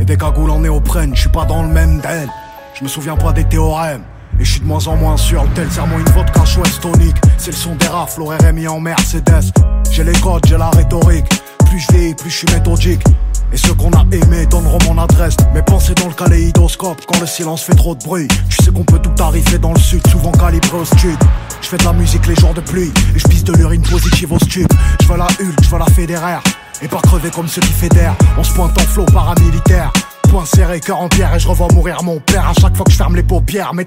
des cagoules en néoprène, je suis pas dans le même d'elle. Je me souviens pas des théorèmes. Et je suis de moins en moins sûr, le tel serment une vodka Schweppes tonique. C'est le son des rafles, au RMI en Mercedes. J'ai les codes, j'ai la rhétorique. Plus je vieillis, plus je suis méthodique. Et ceux qu'on a aimés donneront mon adresse. Mes pensées dans le kaléidoscope, quand le silence fait trop de bruit. Tu sais qu'on peut tout arriver dans le sud, souvent calibré au stud. Je fais de la musique les jours de pluie, et je pisse de l'urine positive au stube. Je veux la Hulk, je veux la Federer, et pas crever comme ceux qui fédèrent. On se pointe en flot paramilitaire, point serré, cœur en pierre, et je revois mourir mon père à chaque fois que je ferme les paupières.